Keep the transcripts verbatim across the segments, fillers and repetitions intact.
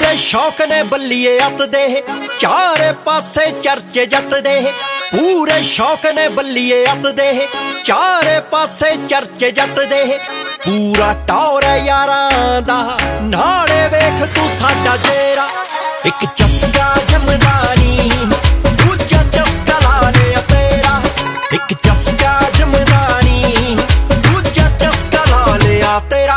पूरे शौक ने बल्लीए अत दे चारे पासे चर्चे जट दे। पूरे शौक ने बल्लीए अत दे चारे पासे चर्चे जट दे। पूरा टौर है यारां दा नाले वेख तू साडा जेरा। एक चस्का जमदानी दूजा चस्का ला लिया तेरा। एक चस्का जमदानी दूजा चस्का ला लिया तेरा।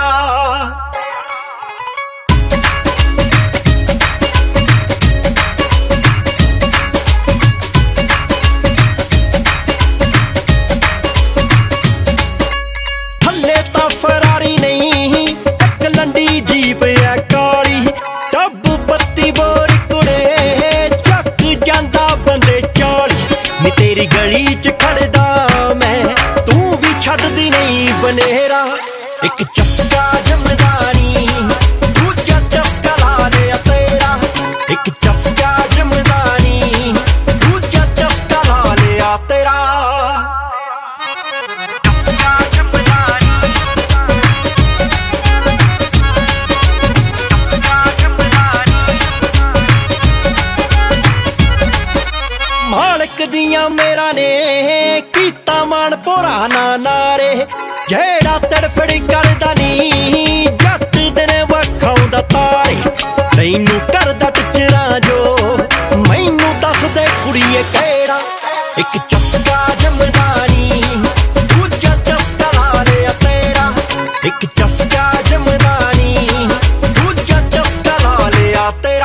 फरारी नहीं एक लंडी जीप है काली। टब बत्ती बोरी कुड़े चक जांदा बंदे चाली। नी तेरी गली च खड़दा मैं तू भी छड्डदी नहीं बनेरा। एक चस्का जमदानी दूजा चस्का ला लिया तेरा। एक चस्का जमदानी दूजा चस्का ला लिया तेरा। मालक दिया मेरा ने कीता मान भोरा ना नारे। जेड़ा तड़फड़ी करदा नी जट दिन वखाउंदा तारे। तैनू करदा टिचरा जो मैनू दस दे कुड़िए केड़ा। एक चस्का जमदानी दूजा चस्का ला लिया तेरा। एक चस्का जमदानी दूजा चस्का ला लिया तेरा।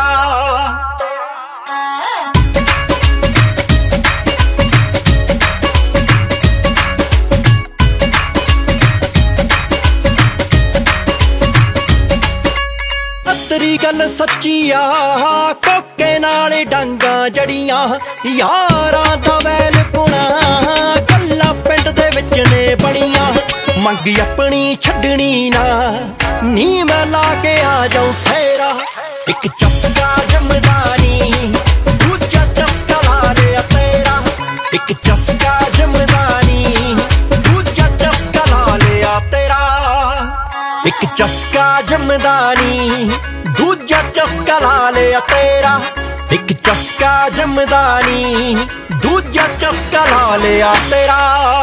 तेरी गल सच्ची आ कोके नाले डांगा जड़ियां। यारां दा वैल पुना गल्लां पिंड दे विच ने बड़ियां। मंग अपनी छड्डनी ना नी मैं ला के आ जाऊं फेरा। एक चस्का जमदानी दूजा चस्का ला लिया तेरा। एक चस्का जमदानी दूजा चस्का ला लिया तेरा। एक चस्का जमदानी दूजा चस्का ला लिया तेरा। एक चस्का जमदानी दूजा चस्का ला लिया तेरा।